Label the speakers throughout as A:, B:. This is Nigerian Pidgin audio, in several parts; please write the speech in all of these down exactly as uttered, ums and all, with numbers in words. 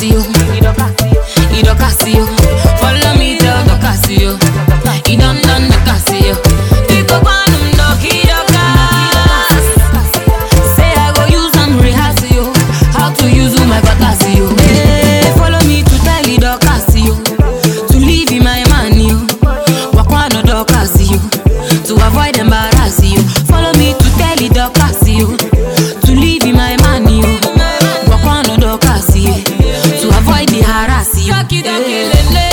A: Casio, Ido Casio. Follow me to the Casio. He done done the Casio. Pico quantum doki dokas. Say I go use and rehearse you. How to use my Casio. Hey, follow me to tell Ido Casio. To leave in my money. Wakwano do Casio. To avoid embarrass you. Follow me to tell Ido Casio. To leave in my money. Wakwano do Casio. To avoid the harass you. Doki doki lele.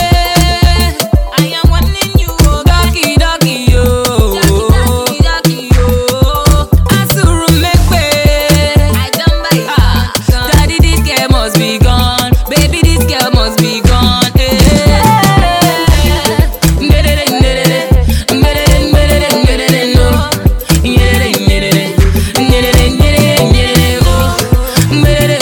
A: Made it